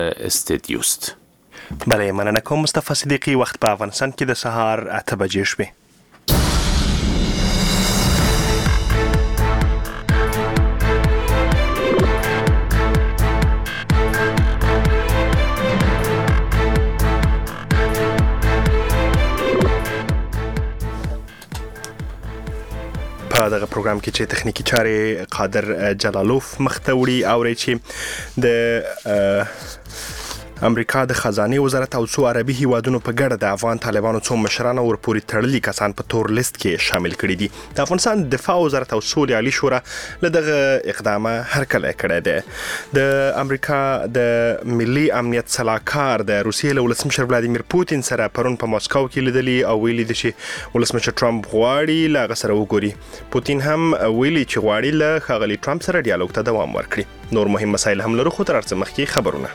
استدیوست. بله، مننه کوم مصطفی صدیقی. وخت په افغانستان کې د سهار 8 بجې شوې. په دغه پروګرام کې چې تخنیکی چارې قادر جلالوف مخته وړي اوري چې د امریکا د خزانه وزارت او څو عربي هیوادونو په ګډه د افغان طالبانو څو مشران ورپوري تړلي کسان په تور لیست کې شامل کړي دي. د افغانستان دفاع وزارت او سولې عالی شورا له دغه اقدامه هرکلی کړی دی. د امریکا د ملي امنیت صلاحکار د روسیې له ولسمشر ولادیمیر پوتین سره پرون په مسکو کې لیدلی او ویلي دي چې ولسمشر ټرمپ غواړي له هغه سره وګوري. پوتین هم ویلي چې غواړي له ښاغلي ټرمپ سره ډیالوګ ته دوام ورکړي. نور مهم مسایل هم لرو، خو تر هر څه مخکې خبرونه.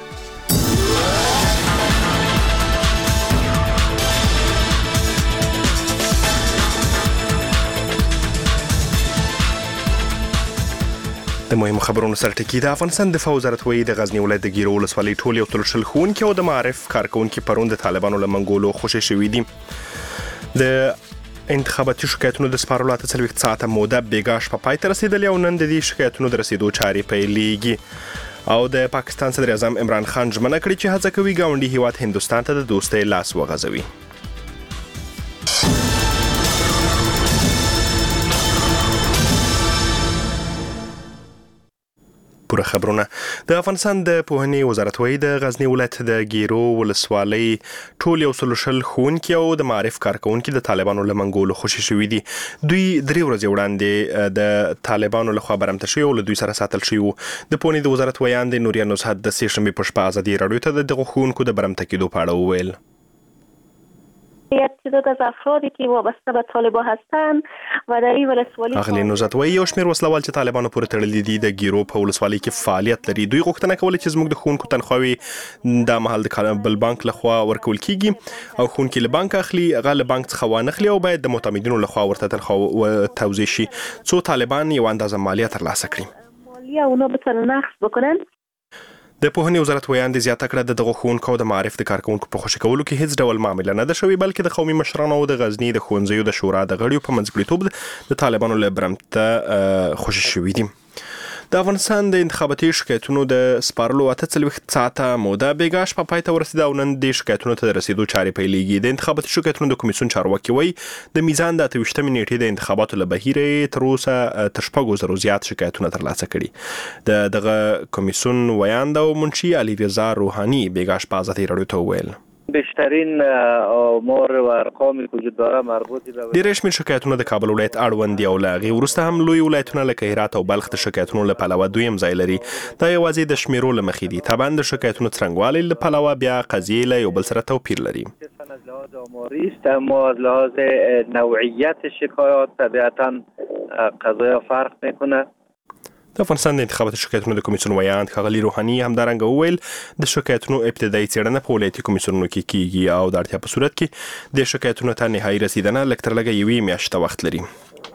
د مهمو خبرونو سره ټکی. د افغانستان دفاع وزارت وایي د غزنی ولایت د ګیرو ولسوالۍ ټول یو تل شل ښوونکي او د معارف کارکونکي پرون د طالبانو له منګولو خوشي شوي دي. د انتخاباتي شکایتونو د سپارلو 48 ساعته موده بیګا شپه پای ته رسیدلې او نن د دې شکایتونو د رسیدو چارې پیلېږي. او د پاکستان صدر اعظم عمران خان ژمنه کړې چې هڅه کوي ګاونډي هیواد هندوستان ته د دوستۍ لاس وغځوي. پوره خبرونه. د افغانستان د پوهنې وزارت وایي د غزنی ولایت د ګیرو ولسوالۍ ټول یو سل شل ښوونکي او د معارف کارکونکي د طالبانو له منګولو خوشي شوي دي. دوی 3 ورځې وړاندې د طالبانو لخوا برمته شوي او له دوی سره ساتل شوي وو. د پوهنې د وزارت ویان د نوریا نصحت د سې شنبې په شپه ازادي راډیو ته د دغو ښوونکو د برمته کېدو په اړه وویل. تعداد از افرادی که وابسته به طالبان هستند و در این ولسوالی اغلی نوزت وایي یو شمېر وسلوال چې طالبانو پورې تړلي دي د ګیرو په ولسوالۍ کې فعالیت لري. دوی غوښتنه کوله چې زموږ د ښوونکو تنخواوې د مهال د کابل بانک لخوا ورکول کیږي او ښوونکي له بانک اخلي، هغه له بانک څخه وانخلي او باید د معتمدینو لخوا ورته تنخوا توزیع شي څو طالبان یو اندازه مالیه ترلاسه کړي. مالیه اونا بتونن نقص بکنن. د پوهنې وزارت ویان د زیاته کړه د دغه ښوونکو د معارف د کارکونکو په خوشي کولو کې هیڅ ډول معامله نه ده شوې، بلکې د قومي مشرانو او د غزنی د ښوونځیو د شورا د غړیو په منځګړیتوب د طالبانو له برمته خوشي شوي دي. د افغانستان د انتخاباتي شکایتونو د سپارلو 48 ساعته موده بیګا شپه پای ته ورسیده او نن د شکایتونو ته د رسیدو چارې پیلېږي. د انتخاباتي شکایتونو د کمیسیون چارواکي وایي د میزان د 28 نیټې د انتخاباتو له بهیره تر اوسه تر 6,000 زیات شکایتونه ترلاسه کړي. دغه کمیسیون ویان د منشي علي رضا روحانی بیګا شپه ازادي راډیو ته وویل بیشترین آمار و ارقامی که وجود داره مربوط به ډېر شمېر شکایتونه د کابل ولایت اړوند دي او له هغې وروسته هم لوی ولایتونه لکه هرات او بلخ د شکایتونو له پلوه دویم ځای لري. دا یوازې د شمیرو له مخې دي. طبعا د شکایتونو څرنګوالي له پلوه بیا قضیې له یو بل سره توپیر لري. از لحاظ آماری است، اما از لحاظ نوعیت شکایات طبیعتا قضایا فرق میکنه. د افغانستان د انتخاباتي شکایتونو د کمیسیون ویان ښاغلي روحاني همدارنګه وویل د شکایتونو ابتدایي څېړنه په ولایتي کمیسیونونو کې کیږي او د اړتیا په صورت کې د شکایتونو ته نهایي رسیدنه لږ تر لږه 1 میاشته وخت لري.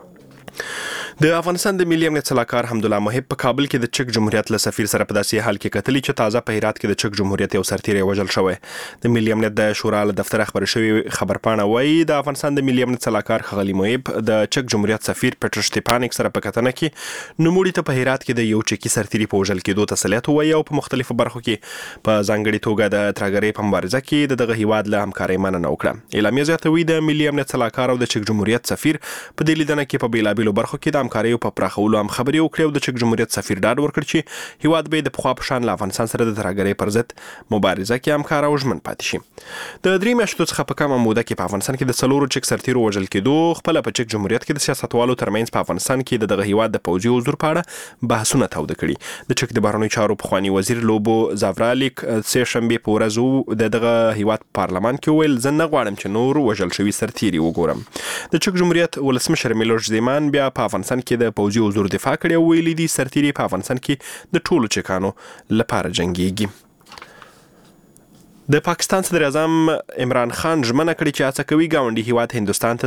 د افغانستان د ملي امنیت صلاحکار حمدالله محب په کابل کې د چک جمهوریت له سفیر سره په داسې حال کې کتلي چې تازه په هرات کې د چک جمهوریت یو سرتیری وژل شوی. د ملي امنیت د شورا له دفتر خبري شوی خبرپاڼه وایي د افغانستان د ملي امنیت صلاحکار ښاغلي محب د چک جمهوریت سفیر پیټر شټیپانیک سره په کتنه کې نوموړي ته په هرات کې د یو چکی سرتیری په وژل کېدو تسلیت وایي او په مختلفو برخو کې په ځانګړي توګه د ترهګرۍ په مبارزه کې دغه هیواد له همکارۍ مننه وکړه. اعلامیه زیاتوي د ملي امنیت صلاحکار او د چک جمهوریت سفیر په دې لیدنه کې په بیلابیلو برخو کې د همکاریو په پراخولو هم خبرې وکړې او د چک جمهوریت سفیر ډاډ ورکړ چې هیواد به د پخوا په شان له افغانستان سره د ترهګرۍ پر ضد مبارزه کې همکار او ژمن پاتې شي. د 3 میاشتو څخه په کمه موده کې په افغانستان کې د 4 چک سرتیرو وژل کېدو خپل په چک جمهوریت کې د سیاستوالو ترمنځ په افغانستان کې دغه هیواد د پوځي حضور په اړه بحثونه توده کړي. د چک د بهرنیو چارو پخوانی وزیر لوبو زاورالیک سې شنبې په ورځ دغه هیواد پارلمان کې ویل زه نه غواړم چې نور وژل شوي سرتیري وګورم. د چک جمهوریت ولسمشر میلوش زیمان بیا په افغانستان کې د پوځي حضور دفاع کړي او ویلي دي سرتیري په افغانستان کې د ټولو چکانو لپاره جنګيږي. د پاکستان صدر اعظم عمران خان ژمنه کړې چې هڅه کوي ګاونډي هیواد هندستان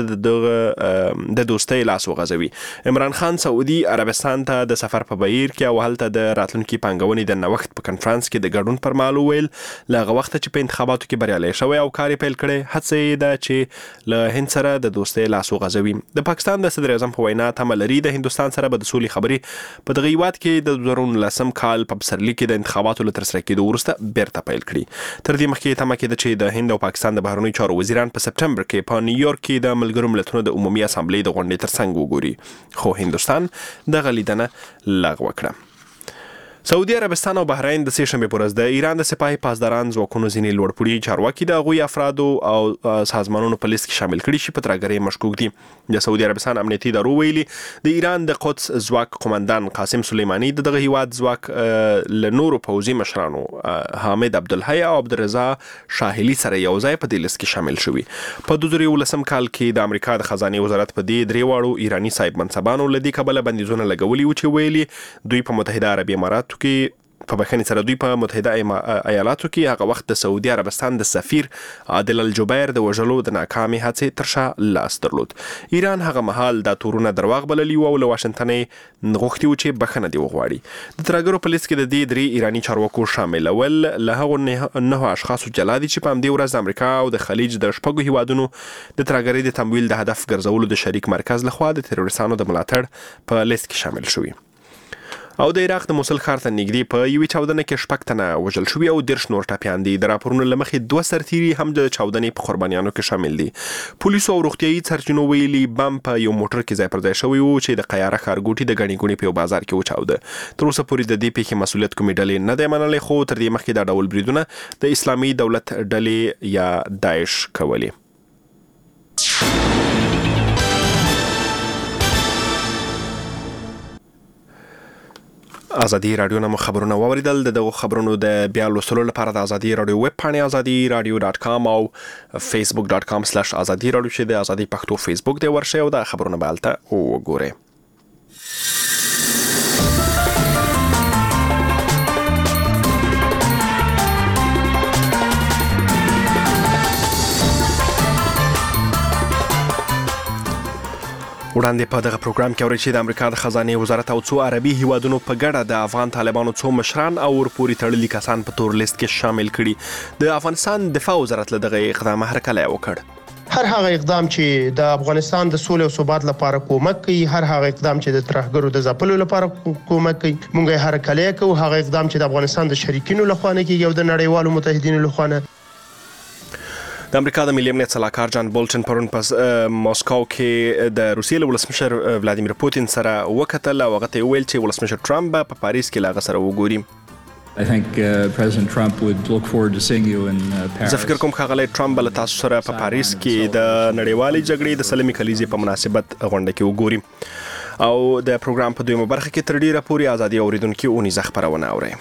ته د دوستۍ لاس وغځوي. عمران خان سعودي عربستان ته د سفر په بهیر کې او هلته د راتلونکي پانګونې د نوښت په کنفرانس کې د ګډون پر مهال وویل له هغه وخته چې په انتخاباتو کې بریالی شوی او کار یې پیل کړی، هڅه یې ده چې له هند سره د دوستۍ لاس وغځوي. د پاکستان د صدر اعظم په وینا تمه لري د هندوستان سره به د سولې خبرې په دغه هیواد کې د 2019 کال په پسرلي کې د انتخاباتو له ترسره کېدو وروسته بیرته پیل کړي. تر دې مخکې تمه کېده چې د هند او پاکستان د بهرنیو چارو وزیران په سپټمبر کې په نیویورک کې د ملګرو ملتونو د عمومي اسامبلې د غونډې ترڅنګ وګوري، خو هندوستان دغه لیدنه لغوه کړه. سعودي عربستان او بحرین د سه شنبه پر ورځ د ایران د سپاهي پاسداران ځواکونو ځینې لوړپوړي چارواکي د هغوی افرادو او سازمانونو په لیست کې شامل کړي چې په ترهګرۍ مشکوک دي. د سعودي عربستان امنیتي ادارو ویلي د ایران د قدس ځواک قومندان قاسم سلیمانی دغه هیواد ځواک له نورو پوځي مشرانو حامد عبدالحی او عبدالرضا شاهلي سره یو ځای په دې لیست کې شامل شوي. په 2019 کال کې د امریکا د خزانه وزارت په دې درې واړو ایرانی صاحب منصبانو لدی کبله بندیزونه لګولي و چې ویلي دوی په متحده عربي امارات کې په بخښنې سره دوی په متحده ایالاتو کې هغه وخت د سعودي عربستان د سفیر عادل الجبیر د وژلو د ناکامې هڅې تر شا لاس درلود. ایران هغه مهال دا تورونه درواغ بللي و او له واشنګټن غوښتي و چې بخښنه دې وغواړي. د ترهګرو په لیست کې د دې درې ایرانی چارواکو شاملول له هغو 9 اشخاصو جلا دي چې په همدې ورځ د امریکا او د خلیج د شپږو هیوادونو د ترهګرۍ د تمویل د هدف ګرځولو د شریک مرکز لخوا د تروریستانو د ملاتړ په لیست کې شامل شوي. او د عراق د موصل ښار ته نږدې په یوې چاودنه کې 6 تنه وژل شوي او 10 نور ټپیان دي. د راپورونو له مخې 2 سرتیري هم د چاودنې په قربانیانو کې شامل دي. پولیسو او روغتیايي سرچینو ویلي بم په یو موټر کې ځای پر ځای شوی و چې د قیاره ښارګوټي د غني ګونې په یو بازار کې وچاوده. تر اوسه پورې د دې پیښې مسؤلیت کومې ډلې نه دی منلی، خو تر دې مخکې دا ډول بریدونه د اسلامي دولت ډلې یا داعش کولي. ازادي رادیو نامو خبرونه واوریدل. دغه خبرونو د بیا لوستلو لپاره د ازادي رادیو ویب پاڼې azadiradio.com او facebook.com/azadi رادیو چې د ازادي پښتو فیسبوک دی ورشئ او د خبرونه به هلته وګورئ. وړاندې په دغه پروګرام کې اورئ چې د امریکا د خزانه وزارت او څو عربي هیوادونو په ګډه د افغان طالبانو څو مشران او ورپوري تړلي کسان په تور لیست کې شامل کړي. د افغانستان دفاع وزارت له دغه اقدام هرکلی وکړ. هر هغه اقدام چې د افغانستان د سولې او ثبات لپاره کومک کوي، هر هغه اقدام چې د ترهګرو د ځپلو لپاره کومک کوي، موږ یې هرکلی کوو. هغه اقدام چې د افغانستان د شریکینو لخوا نه کیږي او د نړیوالو متحدینو لخوا نه. د امریکا د ملي امنیت صلاحکار جان بولټن پرون په ماسکو کې د روسیې له ولسمشر ولادیمیر پوتین سره وکتل او هغه ته ویل چې ولسمشر ټرمپ په پاریس کې له هغه سره وګوري. I think President Trump would look forward to seeing you in Paris. زه فکر کوم ښاغلی ټرمپ به له تاسو سره په پاریس کې د نړیوالې جګړې د سلمې کلیزې په مناسبت غونډه کې وګوري. او د پروګرام په دویمه برخه کې تر ډیره پورې ازادي اوریدونکو اونیزه خبرونه اورئ.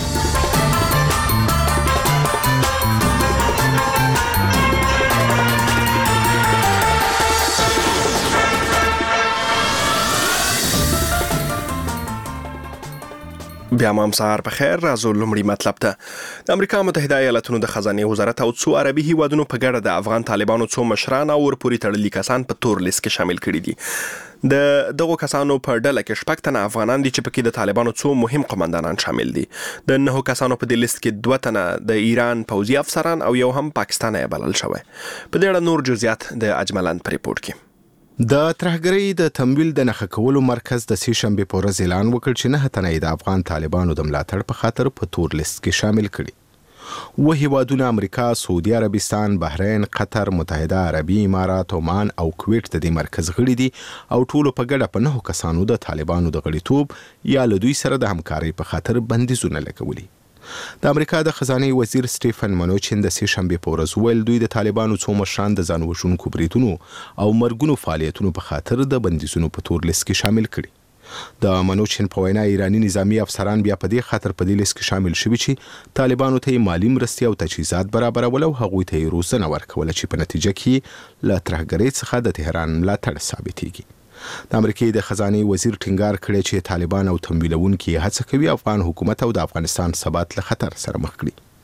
بیا هم سهار په خیر. راځو لومړی مطلب ته. د امریکا متحده ایالاتونو د خزانه وزارت او څو عربي هیوادونو په ګډه د افغان طالبانو څو مشران او ورپوري تړلي کسان په تور لیست کې شامل کړي دي. د دغو کسانو په ډله کې 6 تنه افغانان دي چې پکې د طالبانو څو مهم قومندانان شامل دي. د 9 کسانو په دې لیست کې 2 تنه د ایران پوځي افسران او یو هم پاکستان یې بلل شوی. په دې اړه نور جزئیات د اجملند په ریپورت کې. د ترهګرۍ د تمویل د نښه کولو مرکز د سه شنبه په ورځ اعلان وکړ چې 9 تنه د افغان طالبانو د ملاتړ په خاطر په تور لیست کې شامل کړي. و هیوادونه امریکا، سعودي عربستان، بحرین، قطر، متحده عربي امارات، عمان او کویت د دې مرکز غړي دي او ټولو په ګډه په 9 کسانو د طالبانو د غړیتوب یا له دوی سره د همکارۍ په خاطر بندیزونه لګولي. د امریکا د خزانه وزیر سټیفن منوچن د سه شنبه په ورځ ویل دوی د طالبانو څو مشران د ځان وژونکو بریدونو او مرګونو فعالیتونو په خاطر د بندیزونو په تور لیست کې شامل کړي. د منوچن په وینا ایرانی نظامی افسران بیا په دې خاطر په دې لیست کې شامل شوي چې طالبانو ته مالی مرستې او تجهیزات برابرول او هغوی ته روزنه ورکول چې په نتیجه کې له ترهګرۍ څخه د تهران ملاتړ ثابتېږي. د امریکای د خزانه وزیر ټینګار کړی چې طالبان او تمویلونکي هڅه کوي افغان حکومت او د افغانستان ثبات له خطر سره مخ کړي.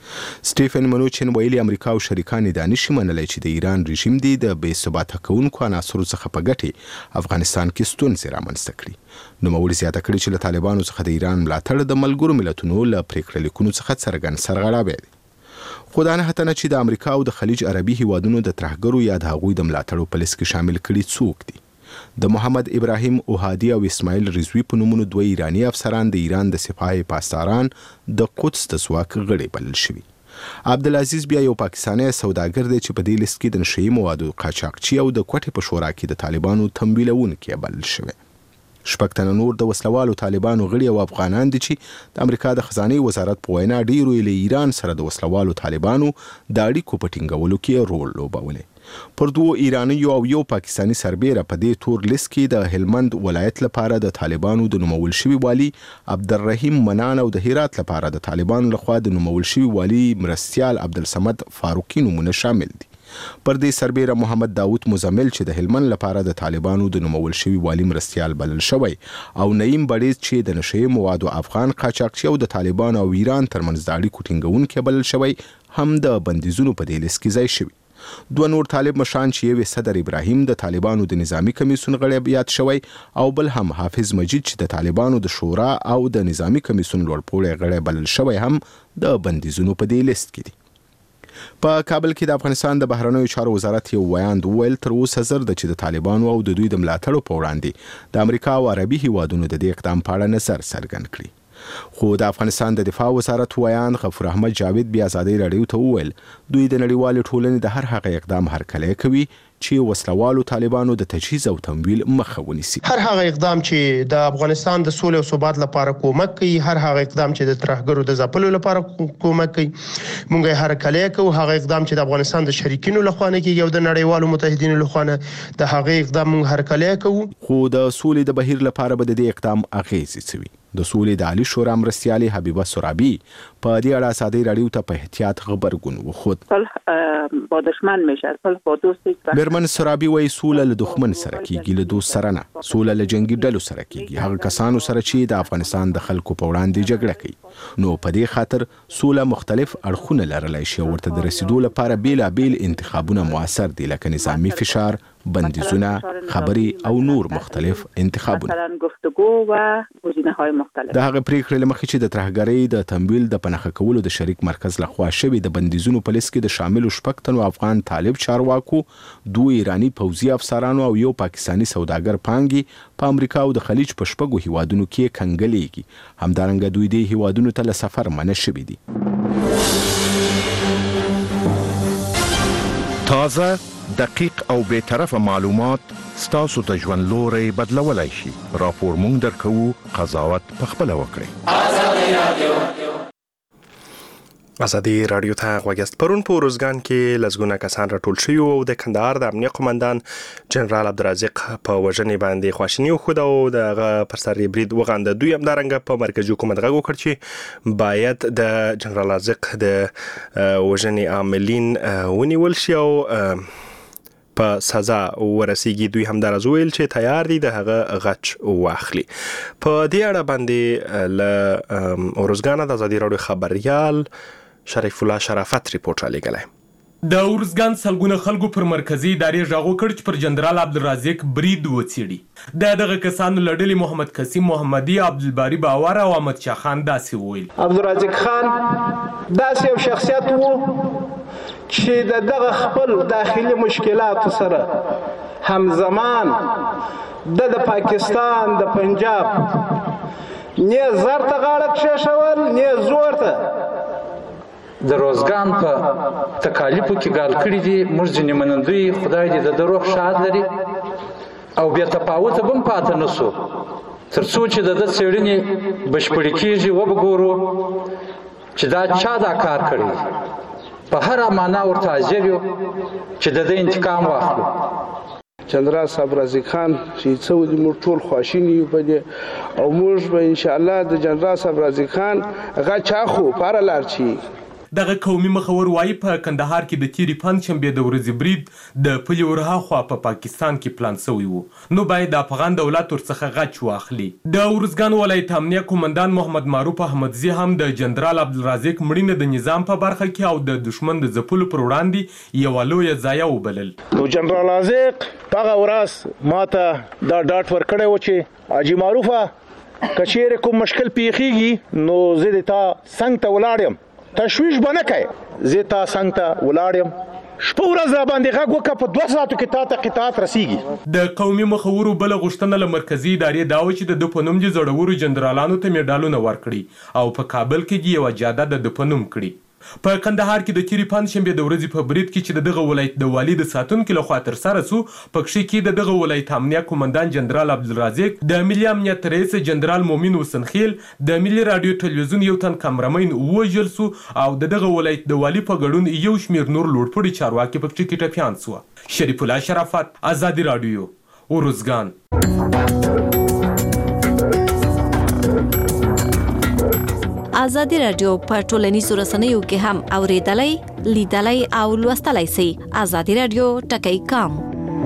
سټیفن منوچن ویلي امریکا او شریکان دا نشي منلی چې د ایران رژیم دی د بې ثباته کوونکو عناصرو څخه په ګټې افغانستان کې ستونزې رامنځته کړي. نوموړي زیاته کړې چې له طالبانو څخه د ایران ملاتړ د ملګرو ملتونو له پریکړه لیکونو څخه څرګند سرغړاوی دی. خو دا نه هتنه چې د امریکا او د خلیج عربي هیوادونو د ترهګرو یا د هغوی د ملاتړو په لیست کې شامل کړي څوک دي. د محمد ابراهیم اوهادي او اسماعیل رضوی په نومونو دوه ایرانی افسران د ایران د سپاه پاسداران د قدس د ځواک غړي بلل شوي. عبدالعزیز بیا یو پاکستانی سوداګر دی چې په دې لیست کې د نشهیي موادو قاچاقچي او د کوټې په شورا کې د طالبانو تمویلونکي بلل شوی. 6 تنه نور د وسلوالو طالبانو غړي او افغانان دي چې د امریکا د خزانه وزارت په وینا ډیرو له ایران سره د وسلوالو طالبانو د اړیکو په ټینګولو کې رول لوبولی. پر دوه ایرانیو او یو پاکستانی سربیره په دې تور لیست کې د هلمند ولایت لپاره د طالبانو د نومول شوي والی عبدالرحیم منان او د هرات لپاره د طالبانو لخوا د نومول شوي والی مرستیال عبدالصمد فاروقی نومونه شامل دي. پر دې سربیره محمد داوود مزمل چې د هلمند لپاره د طالبانو د نومول شوي والی مرستیال بلل شوی او نعیم بړیز چې د نشهیي موادو افغان قاچاقچي او د طالبانو او ایران ترمنځ د اړیکو ټینګونکي بلل شوی هم د بندیزونو په دې لیست کې ځای شوي. دوه نور طالب مشران چې یو صدر ابراهیم د طالبانو د نظامی کمیسیون غړی یاد شوی او بل هم حافظ مجید چې د طالبانو د شورا او د نظامی کمیسیون لوړپوړی غړی بلل شوی هم د بندیزونو په دې لیست کې دي. په کابل کې د افغانستان د بهرنیو چارو وزارت یو ویاند وویل تر اوسه زر د چې د طالبانو او د دوی د ملاتړو په وړاندې د امریکا او عربي هیوادونو د دې اقدام په اړه نظر څرګند کړي. خو د افغانستان د دفاع وزارت ویاند غفور احمد جاوید بیا ازادۍ راډیو ته وویل دوی د نړیوالې ټولنې د هر هغه اقدام هرکلی کوي چې وسلوالو طالبانو د تجهیز او تمویل مخه ونیسي. هر هغه اقدام چې د افغانستان د سولې او ثبات لپاره کومک کوي، هر هغه اقدام چې د ترهګرو د ځپلو لپاره کومک کوي، موږ یې هرکلی کوو. هغه اقدام چې د افغانستان د شریکینو لخوا نه کیږي او د نړیوالو متحدینو لخوا نه، د هغه اقدام موږ هرکلی کوو. خو د سولې د بهیر لپاره به د دې اقدام اغیزې څه وي؟ د سولې د عالی شورا مرستیالې حبیبه سرابی په دې اړه ازادۍ راډیو ته په احتیاط غبرګون وښود. صلح با دشمن میشه، صلح با دوست. میرمن سرابی وایي سوله له دښمن سره کیږي، له دوست سره نه. سوله له جنگي ډلو سره کیږي، هغه کسانو سره چې د افغانستان د خلکو په وړاندې جګړه کوي. نو په دې خاطر سوله مختلف اړخونه لرلی شي او ورته د رسیدو لپاره بیلابیل انتخابونه موثر دي، لکه نظامی فشار، بندیزونه، خبري او نور مختلف انتخابونه. مثلا گفتگو و گزینه‌های مختلف. د هغه پریکړې لمخې چې د ترهګرۍ د تمویل د پنهخه کولو د شریک مرکز لخوا شوی د بندیزونو په لیست کې د شاملو 6 تنو افغان طالب چارواکو، 2 ایرانی پوځي افسرانو او یو پاکستانی سوداګر پانګي په امریکا او د خلیج په 6 هیوادونو کې کنګلېږي. همدارنګه دوی د هیوادونو ته له سفر منع شوي دي. تازه، دقیق او بی‌طرفه معلومات ستاسو د ژوند لوري بدلولای شي. راپور مونږ درکوو، قضاوت په خپل وکړئ. ازادي راډیو ته غوږیاست. پرون په روزګان کې لزګونه کسان راټول شوي او د کندهار د امنیه قومندان جنرال عبدالرزاق په وژنې باندې خواشیني وښوده او دغه پر سر یې برید وغانده. دوی همدارنګه په مرکزي حکومت غږ وکړ چې باید د جنرال عبدالرزاق د وژنې عاملین ونیول شي او په سزا ورسیږي. دوی همدارز ویل چې تیار دي د هغه غچ واخلي. په دې اړه باندې له روزګان د ازادي راډیو خبريال شریف الله شرافت ریپورت را لګلای. د اورزګان سلګونه خلکو پر مرکزی ادارې ژغ وکړ چې پر جنرال عبدالرزاق برید وڅېړي. دغه کسانو له ډلې محمد قسیم محمدي، عبدالباري باور او احمد شاه خان داسې وویل. عبدالرزاق خان داسې یو شخصیت وو چې دغه خپل داخلي مشکلات سره همزمان د پاکستان د پنجاب نه زر ته غاړه کښېښول، نه زور ته د روزګان په تکالیفو کې ګال کړي دي. موږ ځینې منندوی خدای دې د روح شاد لري او بیا تفاوت به هم پاتې نه سو تر څو چې د څېړنې بشپړې کېږي وبګورو چې دا چا دا کار کړی. په هر معنا ورته حاضر یو چې د دې انتقام واخلو. جنرال عبدالرزاق خان چې څو دې موږ ټول خواشیني یو په دې او موږ به ان شاء الله د جنرال عبدالرزاق خان هغه چا خو پاره لار چی دغه قومي مخور وایي په کندهار کې د تیرې پنجشنبې د ورځې برید د پلي ورهاخوا په پاکستان کې پلان شوی و، نو باید د افغان دولت ورڅخه غچ واخلي. د ارزګان ولایت امنیه قومندان محمد معروف احمدزي هم د جنرال عبدالرازق مړینه د نظام په برخه کې او د دشمن د ځپلو پر وړاندې یوه لویه ضایعه وبلل. نو جنرال رازق هغه ورځ ماته دا ډاټ ورکړی و چې حاجي معروفه که چیرې کوم مشکل پیښیږي نو زه د تا څنګ ته ولاړ یم، تشویش به نه کوې، زه تا څنګ ته ولاړ یم، شپه ورځ را باندې غږ وکړه، په 2 ساعتو کې تا ته قطعات رسیږي. د قومي مخورو بله غوښتنه له مرکزي ادارې دا و چې د ده په نوم دې زړورو جنرالانو ته میډالونه ورکړي او په کابل کې دې یوه جاده د ده په نوم کړي. په کندهار کې د تیرې پنجشنبې د ورځې په برید کې چې د دغه ولایت د والي د ساتونکي لخوا ترسره سو، پکښې کې د دغه ولایت امنیه قومندان جنرال عبدالرازق، د ملي امنیت رئیس جنرال مومن حسنخیل، د ملي راډیو ټلویزیون یو تن کامرمین ووژل سو او د دغه ولایت د والي په ګډون یو شمېر نور لوړپوړي چارواکي پکښې کې ټپیان سوه. شریف الله شرافت، ازادي راډیو، ارزګان. ازادي راډیو په ټولنیزو رسنیو کې هم اوریدلای، لیدلای او لوستلای شئ. ازادي راډیو ټکی کام.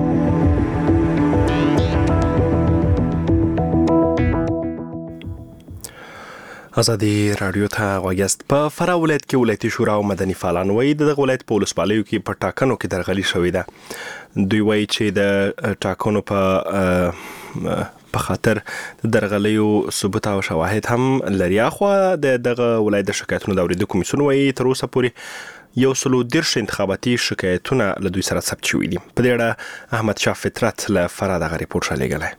ازادي راډیو ته غوږ یاست. په فراه ولایت کې ولایتي شورا او مدني فعالان وایي د دغه ولایت په ولسوالیو کې په ټاکنو کې درغلي شوې ده. دوی وایي چې د ټاکنو په خاطر د درغلیو ثبوت او شواهد هم لري. اخوا دغه ولایت د شکایتونو د اورېدو کمیسیون وایي تر اوسه پورې 130 انتخاباتي شکایتونه له دوی سره ثبت شوي دي. په دې اړه احمد شاه فطرت له فراه دغه ریپورټ رالیږلی.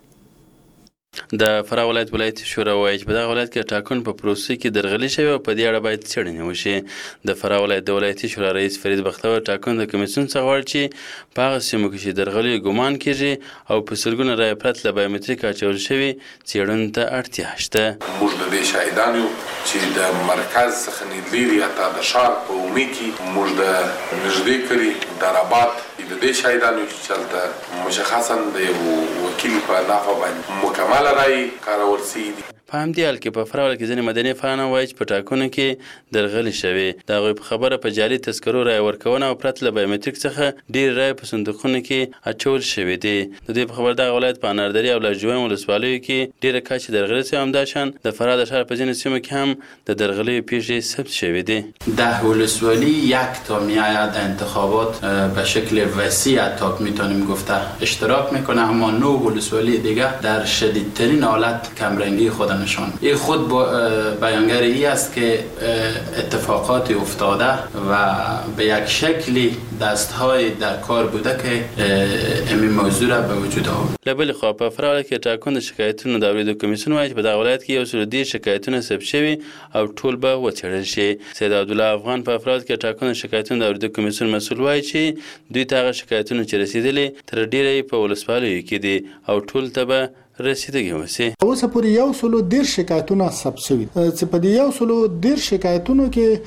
د فراه ولایت شورا وایي چې په دغه ولایت کې ټاکنو په پروسې کې درغلي شوې او په دې اړه باید څېړنې وشي. د فراه ولایت د ولایتي شورا رئیس فرید بختور ټاکنو د کمیسیون څخه غواړي چې په هغه سیمو کې چې درغلي ګمان کېږي او په سلګونه رایې پرته له بایومتریک اچول شوي څېړنې ته اړتیا شته. موږ د دې شاهدان یو چې د مرکز څخه لرې حتی د ښار په عمومي کې موږ د نږدې کلي داراباد د دې شاهدان یو چې هلته مشخصا د یو وکیل په نافه باندې مکمل رای کارول شوي دي. په همدې حال کې په فراه ولایت کې ځینې مدني فعالان وایي چې په ټاکنو کې درغلي شوې. د هغوی په خبره په جعلي تذکرو رایې ورکونه او پرته له بایومتریک څخه ډېرې رایې په صندوقونو کې اچول شوې دي. د دې په خبره دغه ولایت په اناردري او لاجوین ولسوالیو کې ډېره کچې درغلي شوې. همداشان د فراه د ښار په ځینو سیمو کې هم د درغلیو پیښې ثبت شوې دي. 10 ولسوالی یک تا میآید انتخابات به شکل وسیع حتی میتونیم گفته اشتراک میکنه، اما 9 ولسوالی دیگه در شدیدترین حالت کمرنگی خود نشان. این خود بیانگر ای است که اتفاقاتی افتاده و به یک شکلی دستهای در کار بوده که این موضوع را به وجود آورد. لبل خو په فراه ولایت کې ټاکنو د شکایتونو د اورېدو کمیسیون وایي چې په دغه ولایت کې 130 شکایتونه ثبت شوي او ټول به وڅېړل شي. سید عبدالله افغان په فراه ولایت کې ټاکنو د شکایتونو د اورېدو کمیسیون مسؤل وایي چې دوی ته هغه شکایتونه چې رسیدلي تر ډېره په ولسوالیو کې دي او ټول ته به رسیدګي وسی. اوس پورې 110 شکایتونه ثبت شوي چې په دې 110 شکایتونو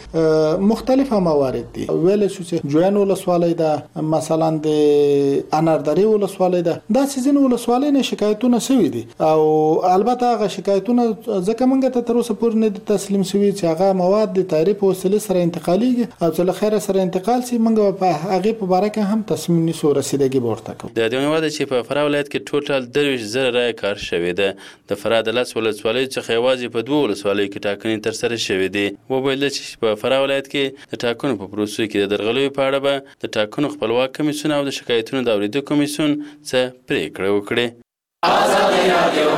کې مختلفه موارد دي. ویل شو چې جوین ولسوالۍ ده، مثلا د اناردري ولسوالۍ ده، دا سيزن ولسوالۍ نه شکایتونه شوي دي او البته هغه شکایتونه ځکه موږ ته تر اوسه پورې نه تسلیم شوي چې هغه مواد د تعریف او وسیله سره انتقاليږي او چې له خیره سره انتقال شي موږ په هغه په اړه کې هم تصمیم نیسو رسیدګي ورته کوو. د دې مواد چې په فراه ولایت کې ټوټال 20000 رای کار شوی ده. د فراه د لاس ولسوالیو څخه یوازې په 2 ولسوالیو کې ټاکنې ترسره شوې دي. وویل چې په فراه ولایت کې د ټاکنو په پروسو کې د درغلیو په اړه به د ټاکنو خپلواک کمیسیون او د شکایتونو د اورېدو کمیسیون څه پریکړه وکړي. ازادي راډیو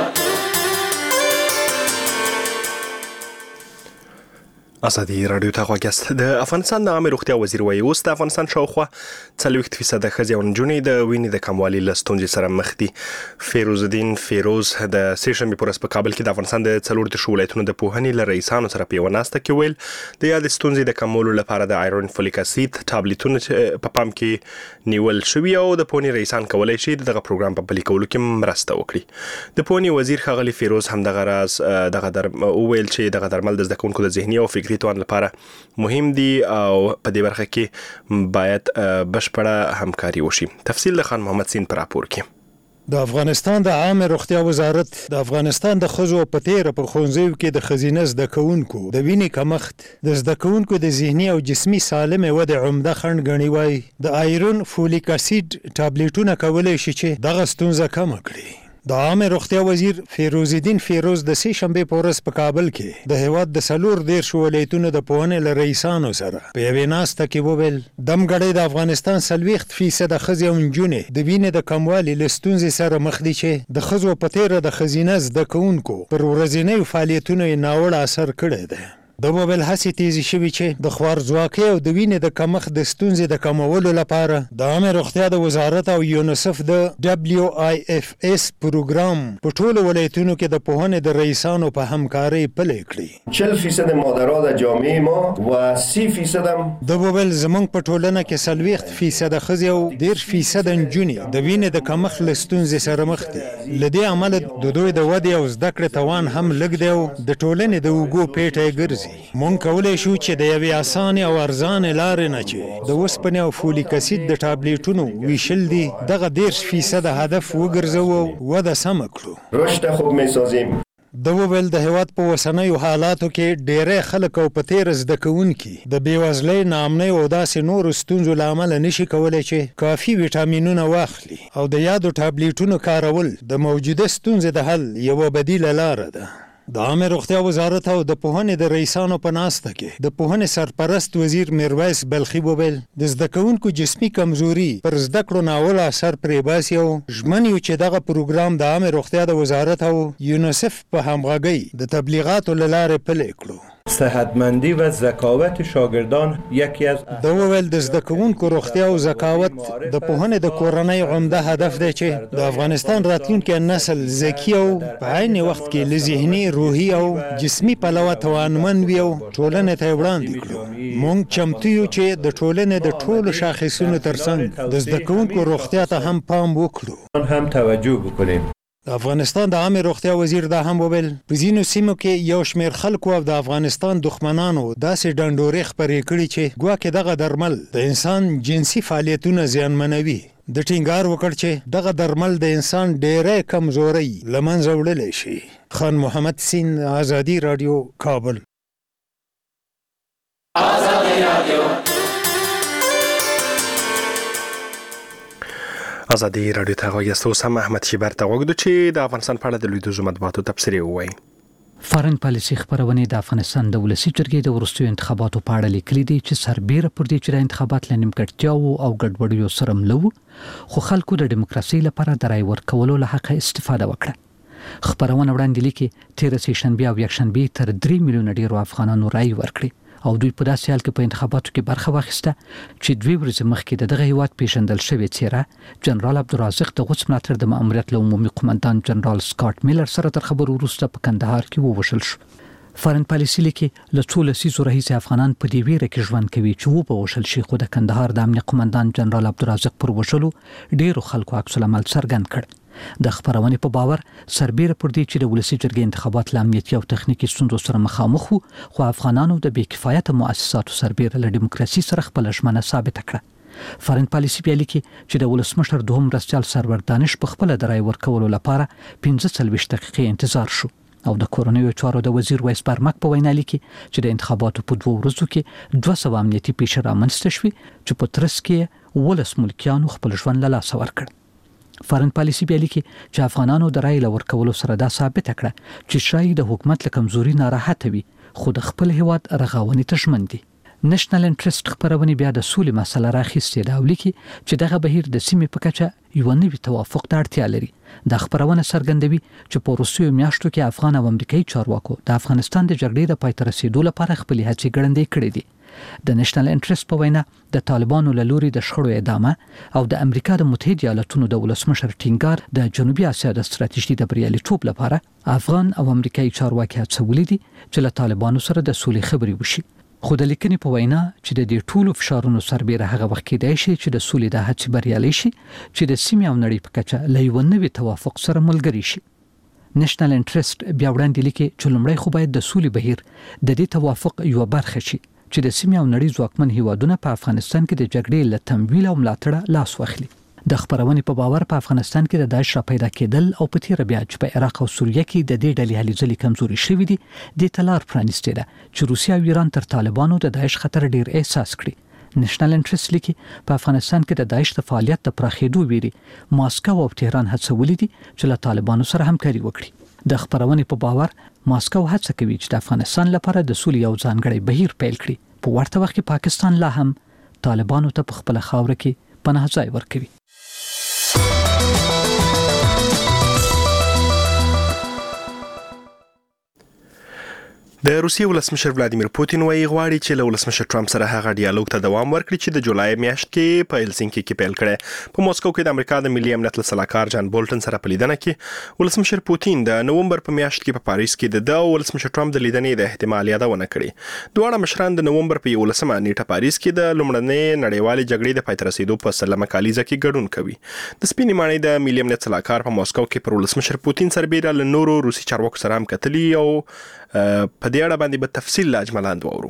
ازادي راډیو ته غوږ یاست. د افغانستان د عامه روغتیا وزیر وایي اوس د افغانستان شاوخوا 40% ښځې او نجونې د وینې د کموالي له ستونزې سره مخ دي. فیروز الدین فیروز د سې شنبې په ورځ په کابل کې د افغانستان د 40 ولایتونو د پوهنې له رئیسانو سره په یوه ناسته کې ویل د یادې ستونزې د کمولو لپاره د آیرون فولیک اسید ټابلیټونه په پام کې نیول شوي او د پوهنې رئیسان کولی شي دغه پروګرام په پلي کولو کې مرسته وکړي. د پوهنې وزیر ښاغلي فیروز هم دغه راز وویل چې دغه درمل د زده کوونکو د ذهني او فکري توان لپاره مهم دي او په دې برخه کې باید بشپړه همکاري وشي. تفصیل د خان محمد سین پر راپور کې. د افغانستان د عامه روغتیا وزارت د افغانستان د ښځو په تیره په ښوونځیو کې د ښځینه زده کوونکو د وینې کمښت د زده کوونکو د ذهني او جسمي سالمې ودې عمده خنډ ګڼي وایي د آیرون فولیک اسید ټابلیټونه کولی شي چې دغه ستونزه کمه کړي. د عامه روغتیا وزیر فیروز الدین فیروز د سې شنبې په ورځ په کابل کې د هیواد د 14 ولایتونو د پوهنې له رئیسانو سره په یوې ناسته کې وویل دمګړۍ د افغانستان 40% ښځې او نجونې د وینې د کموالي له ستونزې سره مخ دي چې د ښځو په تیره د ښځینه زده کوونکو پر ورځنیو فعالیتونو یې ناوړه اثر کړی دی. د موبایل هڅې تیزی شوي چې د خوارځواکۍ او د وینې د کمښت د ستونزې د کمولو لپاره د عامه روغتیا د وزارت او یونیسف د WIFS پروګرام په ټولو ولایتونو کې د پوهنې د رئیسانو په همکارۍ پلي کړي. 40% مادرها در جامعه ما و 30% هم د موبایل زمونږ په ټولنه کې 40% ښځې او 10% نجونې د وینې د کمښت له ستونزې سره مخ دي. له دې امله د دوی د ودې او زده کړې توان هم لږ دی او د ټولنې د اوږو پیټی ګرځي. مونږ کولی شو چې د یوې اسانې او ارزانې لارې نه چې د اوسپنې او فولیک اسید د ټابلیټونو ویشل دي دغه 10% هدف وګرځوو او وده سمه کړو. رشد خوب می‌سازیم. د وویل د هیواد په اوسنیو حالاتو کې ډېری خلک او په تیره زده کوونکي د بېوزلۍ، ناامنۍ او داسې نورو ستونزو له امله نشي کولی چې کافي ویټامینونه واخلي او د یادو ټابلیټونو کارول د موجوده ستونزې د حل یوه بدیله لاره ده. د عامه روغتیا وزارت او د پوهنې د رئیسانو په ناسته کې د پوهنې سرپرست وزیر میرویس بلخي وویل د زده کوونکو جسمي کمزوري پر زده کړو ناوړه اثر پرې باسي او ژمن یو چې دغه پروګرام د عامه روغتیا د وزارت او یونیسف په همغږۍ د تبلیغاتو له لارې پلی کړو. صحتمندی و ذکاوت شاگردان یکی از د وویل د زده کوونکو روغتیا او ذکاوت د پوهنې د کورنۍ عمده هدف دی چې د افغانستان راتلونکي نسل ذکي او په عین وخت کې له ذهني، روحي او جسمي پلوه توانمن وي او ټولنې ته وړاندې کړو. موږ چمتو یو چې د ټولنې د ټولو شاخصونو ترڅنګ د زده کوونکو روغتیا ته هم پام وکړو. هم توجه وکړو. د افغانستان د عامه روغتیا وزیر دا هم وویل په ځینو سیمو کې یو شمېر خلکو او د افغانستان دښمنانو داسې ډنډورې خپرې کړي چې ګواکې دغه درمل د انسان جنسي فعالیتونه زیانمنوي. د ټینګار وکړ چې دغه درمل د انسان ډېری کمزورۍ له منځه وړلی شي. خان محمد سین، آزادي راډیو، کابل. آزادي راډیو ازادي راډیو ته غوږ یاست. اوس هم احمد شیبر ته غوږ دو چې د افغانستان په اړه د لویدیځو مطبوعاتو تبصرې ووایي. فارن پالیسي خبرونه د افغانستان د ولسی جرګې د وروستیو انتخاباتو په اړه لیکلي دي چې سربېره پر دې چې د انتخابات له نیمګړتیاوو او ګډوډیو سره ملو خو خلکو د دیموکراسي لپاره د رای ورکولو له حق استفاده وکړه. خبرونه وړاندې لیکي تیر سه شنبه او یکشنبه تر 3 میلیون ډیرو افغانانو رای ورکړي او دوی په داسې حال کې په انتخاباتو کې برخه واخیسته چې 2 ورځې مخکې دغه هیواد پیژندل شوی څیره جنرال عبدالرازق د غوڅ ملاتړ د ماموریت له عمومي قومندان جنرال سکاټ میلر سره تر خبرو وروسته په کندهار کې ووژل شو. فارن پالیسي لیکي له څو لسیزو راهیسې افغانان په دې ویره کې ژوند کوي چې ووژل شي، خو د کندهار د امنیه قومندان جنرال عبدالرازق پر وژلو ډیرو خلکو عکس العمل څرګند کړ. د خبرونې په باور سربېره پر دې چې د ولسی جرګې انتخابات له امنیتي او تخنیکي ستونزو سره مخامخ وو، خو افغانانو د بې کفایته مؤسساتو سربېره له دیموکراسي سره خپله ژمنه ثابته کړه. فارن پالیسي بیا لیکي چې د ولسمشر دوهم مرستیال سرور دانش په خپله د رای ورکولو لپاره 45 دقیقې انتظار شو او د کورنیو چارو د وزیر ویس برمک په وینا لیکي چې د انتخاباتو په 2 ورځو کې 200 امنیتي پیښې رامنځته شوې چې په ترڅ کې 18 ملکیانو خپل ژوند له لاسه ورکړ. فارن پالیسي بیا لیکي چې افغانانو د رای ورکولو سره دا ثابته کړه چې شاید د حکومت له کمزوري ناراحته وي خو د خپل هیواد رغاونې ته ژمن دي. نېشنل انټرست خبرونه بیا د سولې مسله راخیستې ده او لیکي چې دغه بهیر د سیمې په کچه یو نوي توافق ته اړتیا لري. د خبرونه څرګندوي چې په روسیو میاشتو کې افغان او امریکایي چارواکو د افغانستان د جګړې د پای ته رسیدو لپاره خپل هڅې ګړندې کړې دي. د نېشنل انټرست په وینا د طالبانو له لوري د شخړو ادامه او د امریکا د متحده ایالاتونو د ولسمشر ټینګار د جنوبي اسیا د ستراتیژي د بریالیتوب لپاره افغان او امریکایي چارواکي هڅولي دي چې له طالبانو سره د سولې خبرې وشي. خو د لیکنې په وینا چې د دې ټولو فشارونو سربېره هغه وخت کېدای شي چې د سولې د هڅې بریالي شي چې د سیمې او نړۍ په کچه له یو نوي توافق سره ملګری شي. نېشنل انټرست بیا وړاندې لیکي چې لومړی خو باید د سولې بهیر د دې توافق یو برخه شي چې د سیمې او نړۍ ځواکمن هیوادونه په افغانستان کې د جګړې له تمویل او ملاتړ لاس واخلي. د خبرونې په باور په افغانستان کې د داعش را پیدا کېدل او په تیر بیا چې په عراق او سوریه کې د دې ډلې هلې ځلې کمزوري شوې دي د تلار پرانیستي ده چې روسیا او ایران تر طالبانو د داعش خطر ډیر احساس کړي. نېشنل انټرست لیکي په افغانستان کې د داعش د فعالیت د پراخېدو ویري ماسکو او تهران هڅولې دي چې له طالبانو سره همکاري وکړي. د خبرونې په باور ماسکو هڅه کوي چې د افغانستان لپاره د سولې یو ځانګړی بهیر پیل کړي. په ورته وخت کې پاکستان لا هم طالبانو ته په خپل خاوره کې پناه ځای ورکوي. د روسیې ولسمشر ولادیمیر پوتین وايي غواړي چې له ولسمشر ټرمپ سره هغه ډیالوګ ته دوام ورکړي چې د جولای میاشت کې په هلسنکي کې پیل کړي. په موسکو کې د امریکا د ملي امنیت سلاکار جان بولټن سره په لیدنه کې ولسمشر پوتین د نوومبر په میاشت کې په پاریس کې د ولسمشر ټرمپ د لیدنې د احتمال یادونه کړې. دواړه مشران د نوومبر په 11مه نیټه پاریس کې د لومړنۍ نړیوالې جګړې د پای ته رسیدو په سلمه کالیزه کې ګډون کوي. د سپینې ماڼۍ د ملي امنیت سلاکار په موسکو کې پر ولسمشر پوتین سربېره له نورو روسي چارواکو سره هم کتلي او په دې اړه باندې به تفصیل لاجملاند وورو.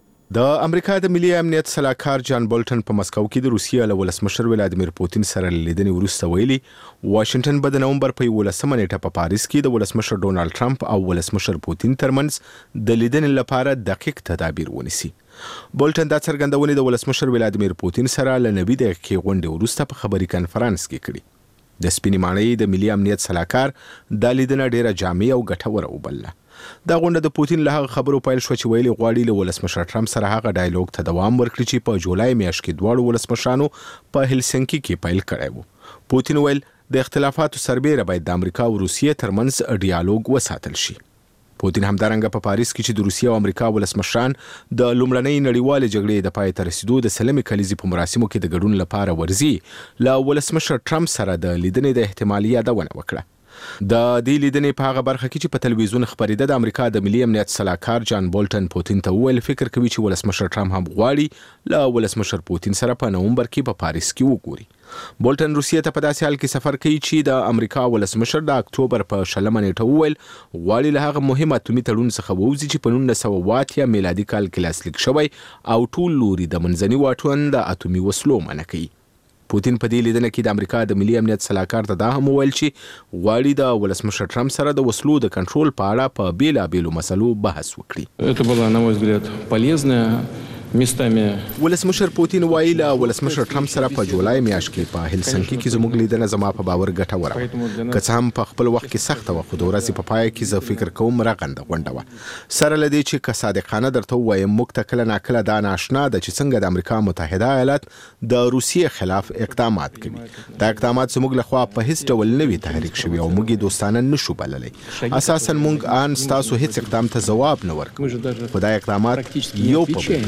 د امریکا د ملي امنیت سلاکار جان بولټن په مسکو کې د روسیې له ولسمشر ولادیمیر پوتین سره لیدنې وروسته ویلي واشنگټن به د نوومبر په 11مه نیټه په پاریس کې د ولسمشر ډونالد ټرمپ او ولسمشر پوتین ترمنځ د لیدنې لپاره دقیق تدابیر ونیسي. بولټن دا څرګندونه د ولسمشر ولادیمیر پوتین سره له 90 دقیقې غونډې وروسته په خبري کانفرنس کې کړې. د سپینې ماڼۍ د ملي امنیت سلاکار د لیدنه ډیره جامع او ګټوره وبلله. دا غونډه د پوتین له هغه خبرو پیل شو چې ویلي غواړي له ولسمشر ټرمپ سره هغه ډایالوګ ته دوام ورکړي چې په جولای میاشت کې دواړو ولسمشرانو په هلسنکي کې پیل کړی و. پوتین ویل د اختلافاتو سربېره باید د امریکا او روسیې ترمنځ ډایالوګ وساتل شي. پوتین همدارنګه په پاریس کې چې د روسیې او امریکا ولسمشران د لومړنۍ نړیوالې جګړې د پای ته رسیدو د سلمې کلیزې په مراسمو کې د ګډون لپاره ورځي له ولسمشر ټرمپ سره د لیدنې د احتمالي یادونه وکړه. د دې لیدنې په هغه برخه کې چې په تلویزیون خبرېده د امریکا د ملي امنیت سلاکار جان بولټن پوتین ته وویل فکر کوي چې ولسمشر ټرمپ هم غواړي له ولسمشر پوتین سره په نوومبر کې په پاریس کې وګوري. بولټن روسیې ته په داسې حال کې سفر کوي چې د امریکا ولسمشر د اکتوبر په 20 نیټه وویل غواړي له هغه مهم اتومي تړون څخه ووځي چې په 1980 میلادي کال کې لاسلیک شوی او ټول لوري د منځني واټن د اتومي وسلو منع کوي. پوتین په دې لیدنه کې د امریکا د ملي امنیت سلاکار ته دا هم وویل چې غواړي د ولسمشر ټرمپ سره د وسلو د کنټرول په اړه په بیلابیلو مسلو بحث وکړي. Это была, на мой взгляд, полезная местами. ولسمشر پوتین وایي له ولسمشر ټرمپ سره په جولای میاشت کې په هلسنکي کې زموږ لیدنه زما په باور ګټوره وه. که څه هم په خپل وخت کې سخته وه خو د ورځې په پای کې زه فکر کوم رغنده غونډه وه. سره له دې چې که صادقانه درته ووایم موږ ته کله ناکله دا ناشنا ده چې څنګه د امریکا متحده ایالات د روسیې خلاف اقدامات کوي. دا اقدامات زموږ لخوا په هیڅ ډول نه وي تحریک شوي او موږ یې دوستانه نشو بللی. اساسا موږ ان ستاسو هیڅ اقدام ته ځواب نه ورکوو خو دا اقدامات یو په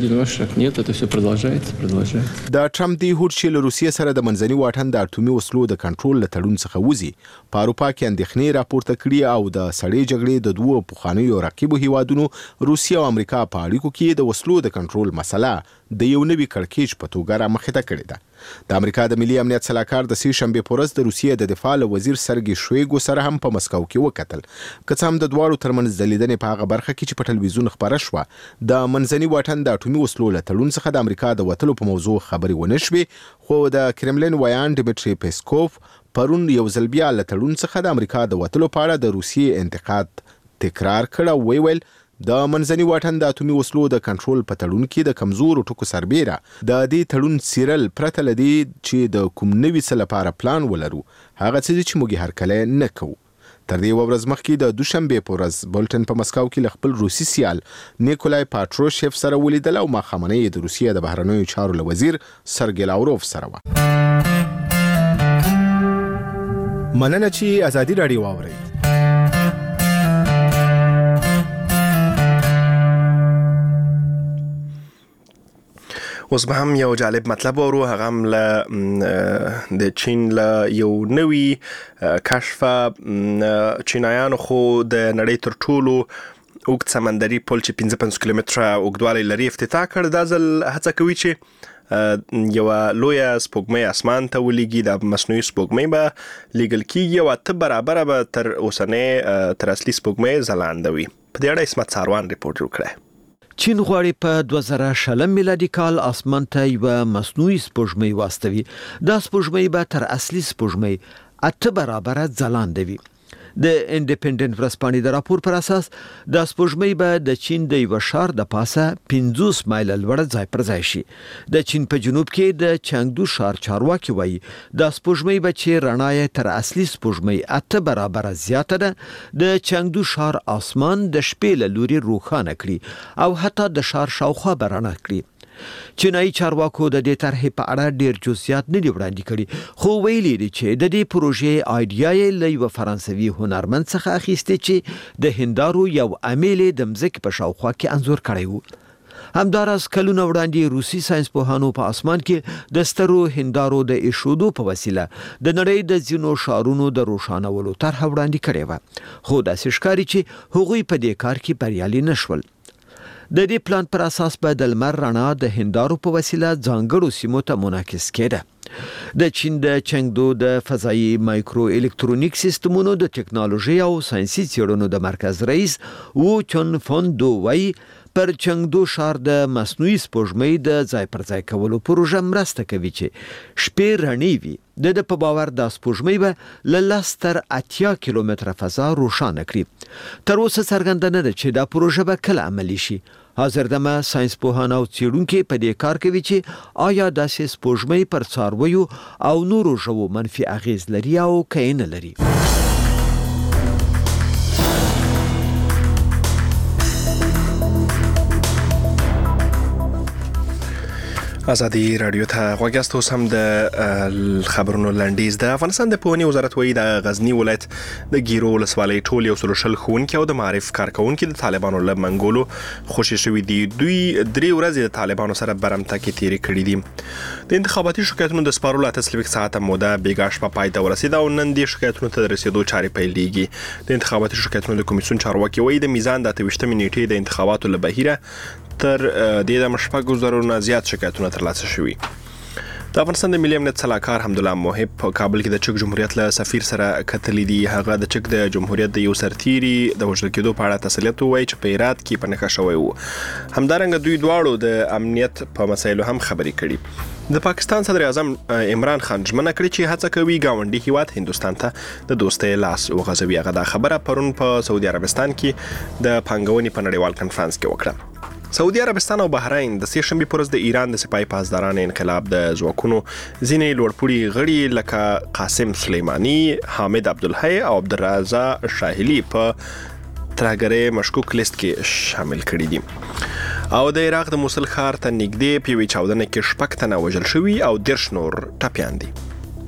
بل Это все продолжается. د ټرمپ دی هوډ چې له روسیې سره د منځني واټن د اټومي وسلو د کنټرول له تړون څخه وځي په اروپا کې اندېښنې راپورته کړي او د سړې جګړې د دوو پخوانیو رقیبو هیوادونو روسیه او امریکا په اړیکو کې د وسلو د کنټرول مسله د یو نوي کړکېچ په توګه رامخته کړې ده. د امریکا د ملي امنیت سلاکار د سې شنبې په ورځ د روسیې د دفاع وزیر سرګي شویګو سره هم په مسکو کې وکتل. که څه هم د دواړو ترمنځ د لیدنې په هغه برخه کې چې په ټلویزیون خبره شوه د منځني واټن د اټومي وسلو له تړون څخه د امریکا د وتلو په موضوع خبرې ونه شوې خو د کرملین ویان ډیمیټري پیسکوف پرون یو ځل بیا له تړون څخه د امریکا د وتلو په اړه د روسیې انتقاد تکرار کړ او ویل د منځني واټن د اټومي وسلو د کنټرول په تړون کې د کمزورو ټکو سربېره د دې تړون څیرل پرته له دې چې د کوم نوي څه لپاره پلان ولرو هغه څه چې موږ هرکلی نه کوو. تر دې ورځ مخکې د دوشنبې په ورځ بولټن په مسکو کې له خپل روسي سیال نیکولای پاټروشیف سره ولیدل او ماښامنۍ یې د روسیې د بهرنیو چارو له وزیر سرګی لاوروف سره وه. مننه چې ازادي راډیو واورئ. اوس به هم یو جالب مطلب ورو هغه هم د چین له یو نوي کشف چینایانو خو د نړۍ تر ټولو اوږد سمندري پل چې 55 کیلومتره اوږدوالی لري افتتاح کړ. دا ځل هڅه کوي چې یو لویه سپوږمۍ اسمان ته ولېږي. د مصنوعي سپوږمۍ به لیږل کېږي او 8 برابره به تر اوسنۍ تر اصلي سپوږمۍ ځلانده وي. په دې اړه اسمت ساروان ریپورټ جوړ کړی. چین غواړي په 2020 میلادي کال اسمان ته یو مصنوعي سپوږمۍ واستوي. دا سپوږمۍ به تر اصلي سپوږمۍ 8 برابره ځلانده وي. د انډیپندنت ورځپاڼې د راپور پر اساس د سپوږمۍ به د چین د یو ښار د پاسه 50 مایل لوړ ځای پر ځای شي. د چین په جنوب کې د چنګدو ښار چارواکي وایي د سپوږمۍ به چې رڼا یې تر اصلي سپوږمۍ 8 برابره زیاته ده، د چنګدو ښار اسمان د شپې له لوري روښانه کړي او حتی د ښار شاوخوا به رڼا کړي. چینایي چارواکو د دې طرحې په اړه ډیر جزئیات نه دي وړاندې کړي، خو ویلي دي چې د دې پروژې آیډیا یې له یو فرانسوي هنرمند څخه اخیستې چې د هندارو یو امیل د مځکې په شاوخوا کې انځور کړی و. همداراز کلونه وړاندې روسي ساينسپوهانو په اسمان کې د سترو هندارو د ایښودو په وسیله د نړۍ د ځینو ښارونو د روښانولو طرحه وړاندې کړې وه، خو داسې ښکاري چې هغوی په دې کار کې بریالي نشول. د دې پلان پر اساس به د لمر رڼا د هندارو په وسیله ځانګړو سیمو ته منعکس کېده. د چین د چنګدو د فضایي مایکرو الکترونیک سیستمونو د ټکنالوژي او ساينسي څېړنو د مرکز رئیس وو چون فوندو وایي پر چنګدو ښار د مصنوعي سپوږمۍ د ځای پر ځای کولو پروژه مرسته کوي چې شپې رڼې وي. د په باور د سپوږمۍ به له 10 تر 80 کیلومتره فضا روښانه کړي. تر اوسه څرګنده نه ده چې دا پروژه به کله عملي شي. حاضر دمه ساينس پوهان او څېړونکي په دې کار کوي چې آیا داسې سپوږمۍ پر څارویو او نورو ژوو منفي اغیز لري او که نه لري. ازادي رادیو ته غوږ یاست. اوس هم د خبرونو لنډیز. د افغانستان د پوهنې وزارت وایي د غزنی ولایت د ګیرو ولسوالۍ ټول 100 ښوونکي او د معارف کارکونکي د طالبانو له منګولو خوشي شوي دي. دوی 3 ورځې د طالبانو سره برمته کې تیرې کړې دي. د انتخاباتي شکایتونو د سپارلو 48 ساعته موده بیګا شپه پای ته ورسېده او نن د شکایتونو ته رسیدو چارې پیلېږي. د انتخاباتي شکایتونو د کمیسیون چارواکي وایي د میزان د 28 نیټې د انتخاباتو له بهیره تر د مشفق زرونه زیات شکایتونه ترلاسه شوي. د افغانستان د ملي امنیت صلاحکار حمدالله محب په کابل کې د چک جمهوریت له سفیر سره کتلې دي. هغه د چک د جمهوریت د یو سرتیري د وژل کېدو په اړه تسلیت وایي چې په هرات کې په نښه شوی وو. همدارنګه دوی دواړو د امنیت په مسایلو هم خبرې کړي. د پاکستان صدر اعظم عمران خان ژمنه کړې چې هڅه کوي ګاونډي هیواد هندستان ته د دوستۍ لاس وغځوي. هغه دا خبره پرون په سعودي عربستان کې د پانګونې په نړیوال کنفرانس کې وکړه. سعودي عربستان او بحرین د سې شنبې پر ورځ د ایران د سپای پاسداران انقلاب د ځواکونو ځینې لوړپوړي غړي لکه قاسم سلیمانی، حامد عبدالحی او عبدالرضا شاهلی په ترهګرۍ مشکوک لیست کې شامل کړي دي. او د عراق د موصل ښار ته نږدې په یوې چاودنه کې 6 تنه وژل شوي او 10 نور ټپیان دي.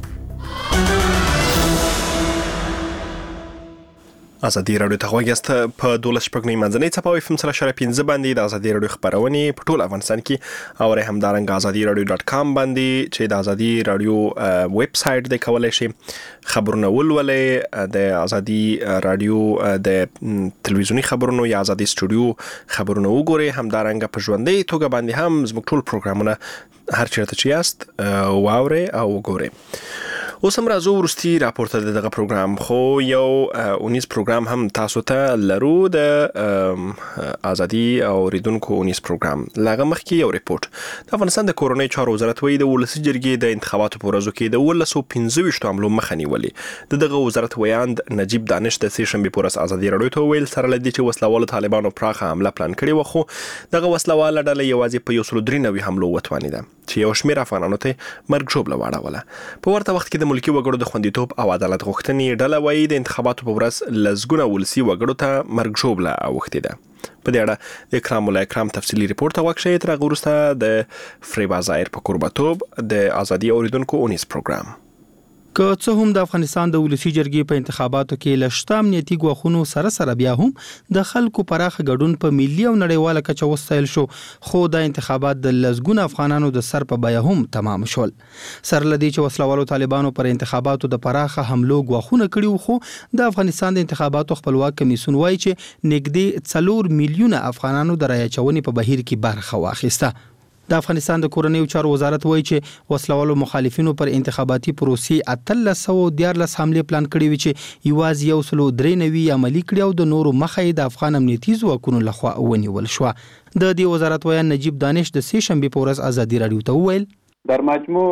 ازادي رادیو ته غوږ یاست. په 12 منځنۍ څپه او FM 3.5 باندې د ازادي رادیو خبرونه په ټول افغانستان کې او همدارنګه azadiradio.com باندې چې د ازادي رادیو ویب سټ د کولای شي خبرونه ولولئ. د ازادي رادیو د تلویزیونی خبرونو یا ازادي سټوډیو خبرونه وګورئ. همدارنګه په ژوندۍ توګه باندې هم زموږ ټول پروګرامونه هر چیرته چې یاست واورئ او وګورئ. اوس هم راځو وروستي راپور ته دغه پروګرام، خو یو اونیز پروګرام هم تاسو ته لرو د ازادي او ریدونکو اونیز پروګرام. لاغه مخکې یو ریپورت. د افغانستان د کورونی چارو وزارت وایي د ولسی جرګې د انتخاباتو په ورځو کې د 1925 حملو مخه نیولې. دغه وزارت ویاند نجیب دانش د سې شنبې په ورځ ازادي رادیو ته ویل سره لدی چې وسلوالو طالبانو پراخه حمله پلان کړې و، خو دغه وسلواله ډله یوازې په 193 حملو وتوانیده چې یو شمېر افغانانو ته مرګ ژوبله واړوله. په ورته وخت کې د ملکی وګړو د خوندیتوب او عدالت غوښتنې ډله وایي د انتخاباتو په ورځ لزګونه ولسی وګړو ته مرګ ژوبله اوښتې ده. په دې اړه د اکرام الله اکرام تفصیلی ریپورت واکشي تر غوړسته د فریبا ظاهر په قربتوب د ازادي اوریدونکو اونیس پروګرام. که څه هم د افغانستان د ولسی جرګې په انتخاباتو کې لشتام امنیتي ګواښونو سره بیا هم د خلکو پراخه ګډون په ملي او نړیواله کچه وستایل شو، خو د انتخابات د لزګونه افغانانو د سر په بیا هم تمام شول. سره لدی چې وسلوالو طالبانو پر انتخاباتو د پراخه حملو ګواښونه کړي، خو د افغانستان د انتخاباتو خپلواک کمیسیون وایي چې نږدې 4 میلیونه افغانانو د رایې چونې په بهیر کې برخه واخیسته. د افغانستان د کورنیو چارو وزارت وایي چې وسلوالو مخالفینو پر انتخاباتي پروسې 1314 حمله پلان کړی وي چې یوازې 193 عملي کړي او د نورو مخې د افغان امنیتي ځواکونو لخوا ونیول شو. د دې وزارت وایي نجیب دانش د سه شنبه په ورځ ازادي رادیو ته وویل در مجموع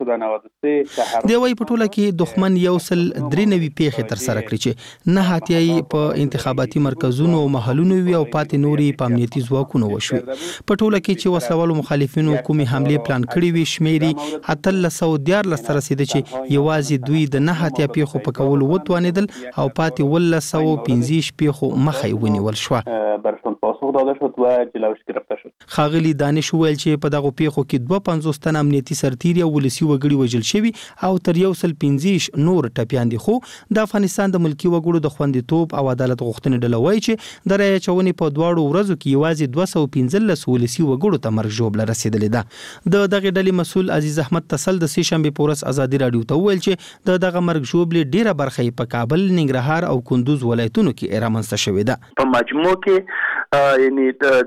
193 تحرک دی وای په ټوله کې دښمن 193 پیښې تر سره کړې چې نه هاتیای په انتخاباتي مرکزونو او محلونو وی او پاتې نوري په امنیتي ځواکونو وشوي. په ټوله کې چې وسلوالو مخالفینو کومي حمله پلان کړی وي شمیري 1314 تر رسیدي چې یوازې دوی د نه هاتیا پیښو په کول وتوانیدل او پاتې 1215 پیښو مخې ونیول شو. برشتون پاسخ داده شد و جلوش گرفته شد. خاغلی دانش ویل چې په دغه پیښو کې 250 تن امنیتي سرتیري او ولسی وګړي وژل شوی او تر 115 نور ټپیان دي. خو د افغانستان د ملکی وګړو د خوندیتوب او عدالت غوښتنې ډله وایي چې د رایې چونې په دواړو ورځو کې یوازې 215 ولسی وګړو ته مرګ ژوبله رسیدلې ده. د دغه ډلې مسول عزیز احمد تسل د سه شنبه په ورځ ازادي رادیو ته ویل چې د دغه مرګ ژوبلې ډیره برخه په کابل، ننګرهار او کندوز ولایتونو کې رامنځته شوې ده. په مجموع کې یعنی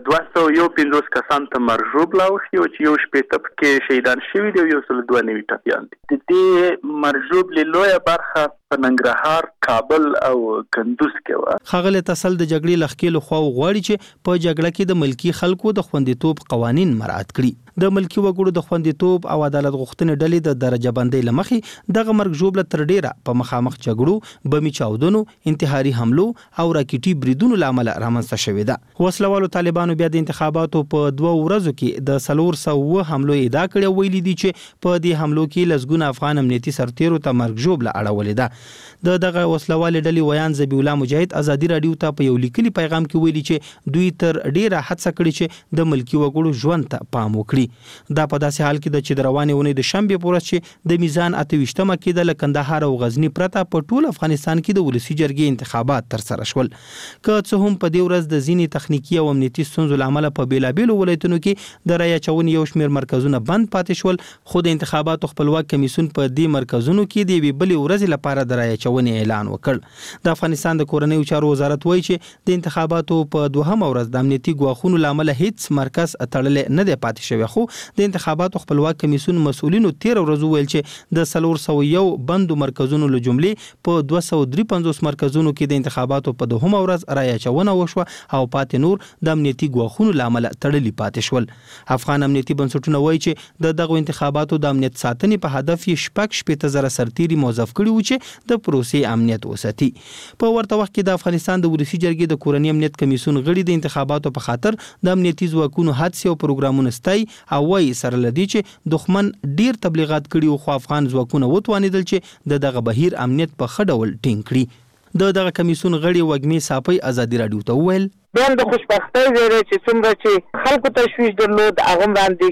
215 کسان ته مرګ ژوبله وشي او چې یو شپږ کې شهیدان شوي دي او 192 ټپیان دي. د دې مرګ ژوبلې لویه برخه په ننګرهار، کابل او کندوز کې و. خغل تسل د جګړې لخکې له خوا غواړي چې په جګړه کې د ملکی خلکو د خوندیتوب قوانین مراعات کړي. د ملکی وګړو د خوندیتوب او عدالت غوښتنې ډلې د درجه بندۍ لمخې دغه مرګ ژوبله تر ډیره په مخامخ جګړو، بمي چاودنو، انتحاري حملو او راکټي بریدونو لامل رامنځته شوې ده. وسلوالو طالبانو بیا د انتخاباتو په 2 ورځو کې د 400 حملو ادعا کړې ویلي دي چې په دې حملو کې لسګونه افغان امنیتي سرتیرو ته مرګ ژوبله اړولې ده. دغه وسلوال ډلې ویان ذبیح الله مجاهد ازادي رادیو ته په یو لیکلي پیغام کې ویلي چې دوی تر ډیره هڅه کړې چې د ملکی وګړو ژوند ته پام وکړي. دا په داسې حال کې د چې روانې ونې د شنبه په ورځ چې د میزان 28مه کې د کندهار او غزنی پرته په ټول افغانستان کې د ولسی جرګې انتخابات تر سره شول. که څه هم په دې ورځ د ځینې تخنیکی او امنیتي ستونزو لامل په بیلابېلو ولایتونو کې د رایې چونې یو شمېر مرکزونه بند پاتې شول، خو د انتخاباتو خپلواک کمیسیون په دې مرکزونو کې د یوې بلې ورځې لپاره د رایې چونې اعلان وکړ. د افغانستان د کورنیو چارو وزارت وایي چې د انتخاباتو په 2مه ورځ د امنیتي ګواښونو لامل هیڅ مرکز تړلې نه دی پاتې شوی. خو د انتخاباتو خپلواک کمیسیون مسؤلینو 13 ورځې ویل چې د 401 بندو مرکزونو له جملې په 253 مرکزونو کې د انتخاباتو په 2مه ورځ رایې چونه وشوه او پاتې نور د امنیتي ګواښونو لامل تړلې پاتې شول. افغان امنیتي بنسټونه وایي چې دغه انتخاباتو د امنیت ساتنې په هدف یې 15,000 سرتیري موظف کړي و چې د پروسې امنیت وساتي. په ورته وخت کې د افغانستان د ولسی جرګې د کورنی امنیت کمیسیون غړي د انتخاباتو په خاطر د امنیتي ځواکونو حادثه او پروګرامونه ستای او وایي سره لدی چې دښمن ډیر تبلیغات کړي او خو افغان ځواکونه وتوانیدل چې دغه بهیر امنیت په خډه ول ټینګ کړي. دغه کمیسیون غړي وګمي صافي ازادي رادیو ته وویل بیا د خوشبختۍ ویره چې څومره چې خلکو تشویش درلود هغه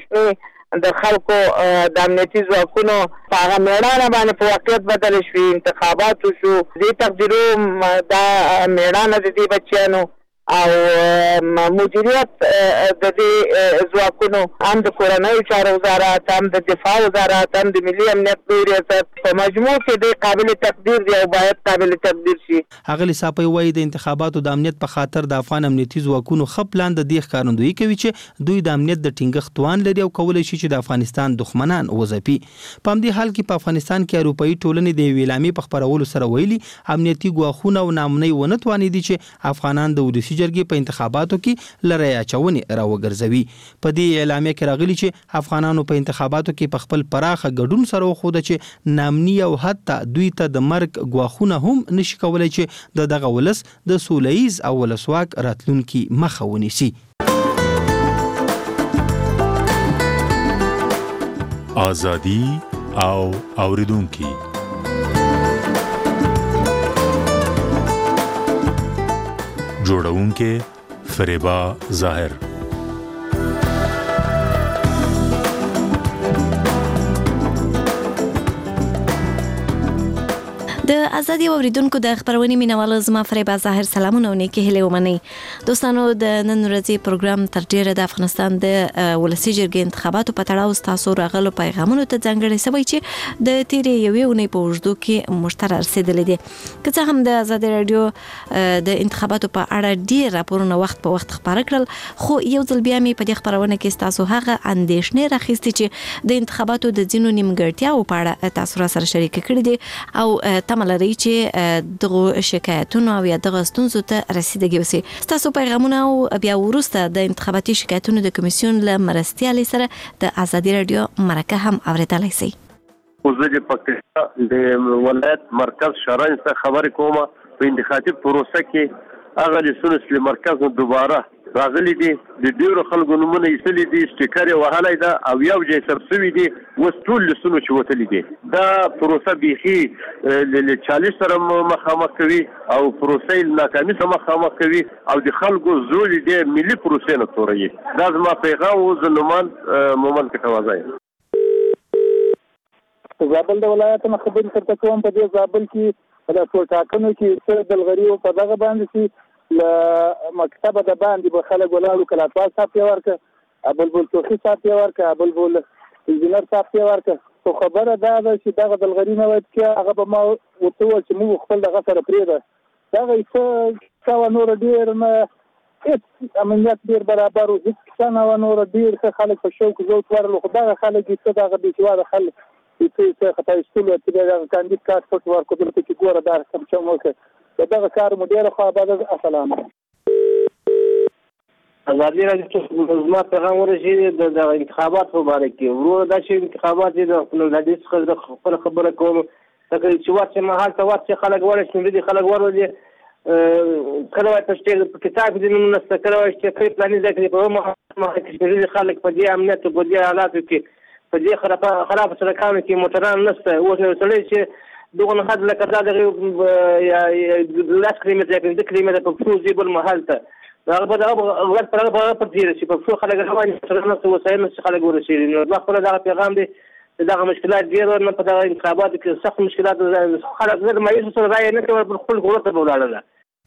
باندې د خلکو د امنیتي ځواکونو په هغه میړانه باندې په واقعیت بدل شوي. انتخابات وشو، دې تقدیرو دا میړانه د دې بچیانو او مدیریت د دې ځواکونو هم د کورنیو چارو وزارت، هم د دفاع وزارت، هم د ملي امنیت ریاست په مجموع کې د قابل تقدیر دی او باید قابل تقدیر شي. هغه صاحب وایي د انتخاباتو د امنیت په خاطر د افغان امنیتي ځواکونو خپل پلان د دې ښکارندویي کوي چې دوی د امنیت د ټینګښت توان لري او کولای شي چې د افغانستان دښمنان وځپي. په همدې حال کې په افغانستان کې اروپאי ټولنې د ویلامي په خبرولو سره ویلي امنیتي ګواښونه او نامنۍ ونه توانیدي چې افغانان د ولسی جرګې په انتخاباتو کې لري چونې راوګرځوي. په دې اعلامیه کې راغلي چې افغانانو په انتخاباتو کې په خپل پراخه ګډون سره وخوده چې نامني او حتی دوی ته د مرګ ګواښونه هم نشي کولای چې دغه ولس د سولهییز او ولسواک راتلونکي مخه ونیسي. ازادي او اوریدونکي جوړونکې فریبا ظاهر. د ازادي اوریدونکو د خبرونې مینوال زما فریبا ظاهر سلامونه او نیکی هیله ومني. دوستانو د نن ورځې پروګرام تر ډیره د افغانستان د ولسی جرګې انتخاباتو په تړاو تاسو راغلو پیغامونو ته ځانګړی سوي چې د تیرې یوې اونۍ په اوږدو کې مشترک رسیدلې دي. که څه هم د ازادي رادیو د انتخاباتو په اړه ډیر راپورونه وخت په وخت خبره کړل، خو یو ځل بیا مې په دې خبرونه کې تاسو هغه اندېښنې راخېستې چې د انتخاباتو د ځینو نیمګړتیاوو په اړه تاسو را سره شریک کړي دي او تمه لري چې دغه شکایتونو او یا دغه ستونزو ته رسیدګي وسی. تاسو پیغامونه او بیا وروسته د انتخاباتي شکایتونو د کمیسیون له مرستیالۍ سره د ازادي رادیو مرکه هم اوریدلای شئ. وزیر پاکستان د ولایت مرکز شرن څخه خبرې کومه په انتخابي پروسه کې هغه د سونس مرکز دوباره راغلي دي، د ډیرو خلکو نومونه یې سلی دي، سټیکر یې وهلی ده او یو ځای ثبت شوي دي، اوس ټول لسونو چې وتلي دي. دا پروسه بیخي له چالش سره مخامخ کوي او پروسه یې ناکامي سره مخامخ کوي او د خلکو زول دی ملي پروسې نه توروي. دا زما پیغام و. زه نومان مومن کټوازی زابل د ولایت نه خبرې درته کوم. په دې زابل کې د ټاکنو کې څه دلغري په دغه باندې چې له مکتبه د باندې به خلک ولاړو، کلاتوال صاحب یې ورکړه، بلبل توخي صاحب یې ورکړه، بلبل انجینر صاحب یې ورکړه. خو خبره دا ده چې دغه دلغري نه وایي چې هغه به ما ورته وویل چې موږ خپل دغه سره پرېږده. دغه څه کوه نور ډېر نه هېڅ امنیت ډېر برابر و، هېڅ کیسه نه وه نور، ډېر ښه خلک په شوق ذوق ورغلو. خو دغه خلک یې څه دغه بېسواده خلک څه خطا ایستلو چې بیا دغه کاندید کارت پټ ورکړو دلته چې ګوره دا رقم چم وکړه. دغه کار مو ډېره خوا آباده. السلام ازادي راډیو زما پیغام ورسېد د انتخابات په باره کې. وروره دا چې انتخابات د خپلواکۍ څخه د خپل خبره کوم ځکه چې ورته مهال ته ورته خلک ورسېږي، دي خلک ورولې کله وایي په کتاب کې نوم نشته، کله وایي چې په پلاني ځای کې په مهال کې خلک په دې امنیت په دې حالاتو کې په دې خراب سړکانو کې موټران نشته. اوس یو سړی چې دغه نه حد لکه دا دغه لاس کلمه د کلمه په پښتو ژبه محل ته هغه په دغه ورځ په تیر شي په پښتو خلک روان سره نو وسایل نشي خلک ورسېږي. نو دا خپل دغه پیغام دی چې دغه مشکلات ډېر نه په دغه انتخاباتو کې سخت مشکلات خلک زر مایوس سره رایه نه کوي، پر خپل ګورته ولاړه.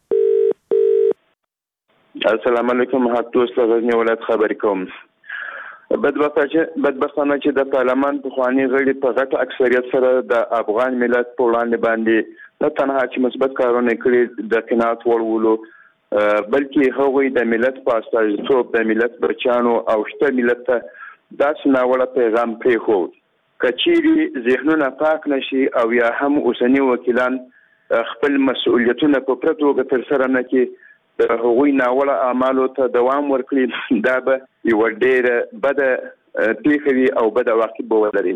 السلام علیکم. هاتوس غزنی ولایت خبرې کوم. بدبختانه چې د پارلمان پخواني غړي په غټ اکثریت سره د افغان ملت په وړاندې باندې نه تنها چې مثبت کارونه کړي د قناعت وړ ولو، بلکې هغوی د ملت په استازیتوب د ملت بچیانو او شته ملت ته داسې ناوړه پیغام پرېښود. که چیرې ذهنونه پاک نشي او یا هم اوسني وکیلان خپل مسؤلیتونه په پوره توګه ترسره نه کړي، د هغوی ناوړه اعمالو ته دوام ورکړي، دا به یوه ډېره بده پېښه وي او بده واقع به ولري.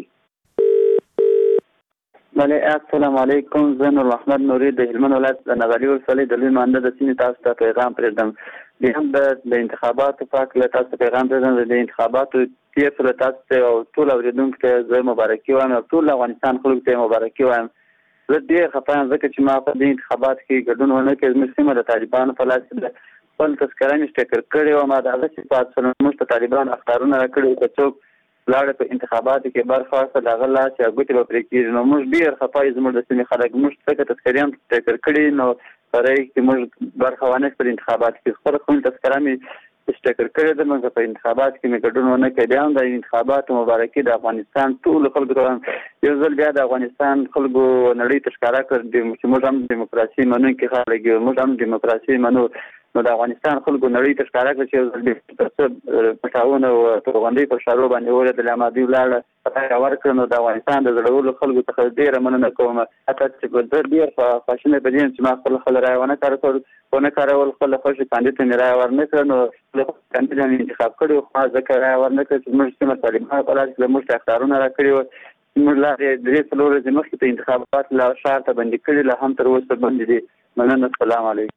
السلام علیکم. زه نور محمد نوري د هلمند ولایت د نغري ولسوالۍ د لوی مانده د سیمې تاسو ته پیغام پرېږدم. بیا هم د انتخاباتو په هکله تاسو ته پیغام پرېږدم. د انتخاباتو تیر سره تاسو ته او ټول اورېدونکو ته زه مبارکي وایم او ټول افغانستان خلکو ته مبارکي وایم. زه ډېر خفه یم ځکه چې ما په دې انتخاباتو کې ګډون ونه کړ. زموږ سیمه د طالبانو په لاس کې ده. خپل تذکره مې سټیکر کړې وه. ما د هغه صفات سره موږ ته طالبانو اخطارونه راکړي وو، که څوک لاړه په انتخاباتو کې برخه واخیسته د هغه لاس یا ګوتې به پرې کېږي. نو موږ ډېر خفه یو زموږ د سیمې خلک. موږ ځکه تذکرې هم سټیکر کړي نو په رایې کې موږ برخه وانه اخیستل انتخاباتو کې. خپله خپل تذکره مې سټیکر کړې ده، موږ په انتخاباتو کې مې ګډون ونه کړی. بیا هم د انتخاباتو مبارکي د افغانستان ټولو خلکو ته وایم. یو ځل بیا د افغانستان خلکو نړۍ ته ښکاره کړ چې موږ هم ډیموکراسي منونکي خلک یو، موږ هم ډیموکراسي منو. نو د افغانستان خلکو نړۍ ته ښکاره کړ چې یو ځل بیا پټاونه او توغندۍ په شارو باندې ولېدل، امادي ولاړه رایه ورکړه. نو د افغانستان د زړورو خلکو څخه ډېره مننه کوم. حتی چې زه ډېر خواشینی په دې یم چې ما خپله رایه ونه کارول، خپله خوښې کاندید ته مې رایه ورنه کړه. نو کاندید مې انتخاب کړی خو ما ځکه رایه ورنه کړه چې زموږ سیمه طالبانو په لاس کې له موږ ته اخطارونه راکړي وو. زموږ لارې 3-4 ورځې مخکې ته انتخابات له ښار ته بندي کړي، لا هم تر اوسه بندي دي. مننه. السلام علیکم.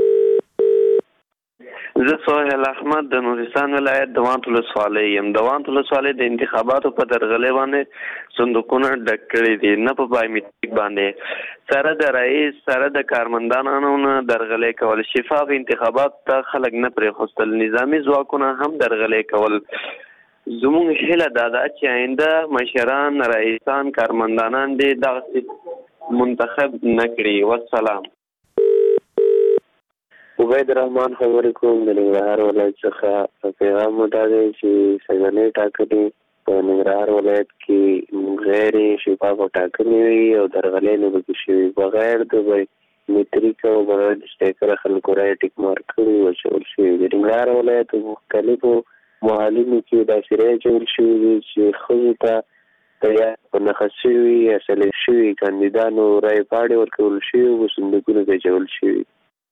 زه سهیل احمد د نورستان ولایت د وانت ولسوالۍ یم. د وانت ولسوالۍ د انتخاباتو په درغلۍ باندې صندوقونه ډک کړي دي، نه په بایومیټریک باندې. سره د رئیس سره د کارمندانو نه درغلۍ کول، شفاف انتخابات ته خلک نه پرېښودل، نظامي ځواکونه هم درغلۍ کول. زموږ هیله دا ده چې آینده مشران، رئیسان، کارمندانان دې دغسې منتخب نکړي. والسلام. عبید الرحمن خبرې کوم د ننګرهار ولایت څخه. پیغام مو دا دی چې سږنۍ ټاکنې په ننګرهار ولایت کې غیر شفاف ټاکنې وي او درغلۍ نه پکې شوي، بغیر د میټریک او بغیر د سټیکر خلکو رایې ټیک مارک کړي او اچول شوي دي. د ننګرهار ولایت مختلفو محلونو کې داسې رایې اچول شوي دي چې ښځو ته د یا په نښه شوي یا سلیکټ شوي کاندیدانو رایې پاڼې ورکول شوي او صندوقونو ته اچول شوي.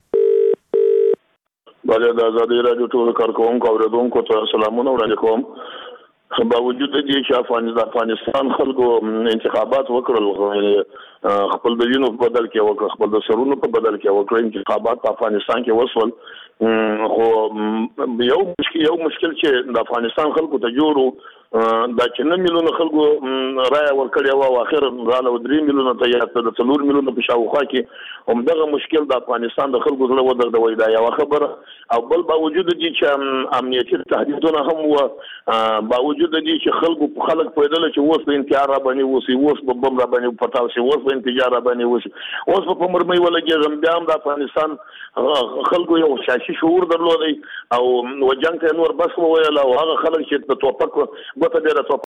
بله د ازادي راډیو ټولو کارکوونکو اورېدونکو ته سلامونه وړاندې کوم. باوجود د دې چې افغانستان خلکو انتخابات وکړل، خپل د وینو په بدل کې وکړ، خپل د سرونو په بدل کې وکړ، انتخابات په افغانستان کې وسول، خو یو مشکل چې د افغانستان خلکو ته جوړو دا چې 9 میلیونه خلکو رایه ورکړې وه او اخر راله 3 میلیونه ته یا د 4 میلیونه په شاوخوا کې همدغه مشکل د افغانستان د خلکو زړه ودرځوي. دا یوه خبره. او بل باوجود دې چې امنیتي تهدیدونه هم وه، باوجود دې چې خلک پوهېدل چې اوس به انتحار را باندې وشي، اوس به بم را باندې پټاو شي، اوس به انفجار را باندې وشي، اوس به په مرمۍ ولګېږم، بیا هم د افغانستان خلکو یو سیاسي شعور درلودی او جنګ ته نور بس وویل او هغه خلک چې د توپک ګوته ډېره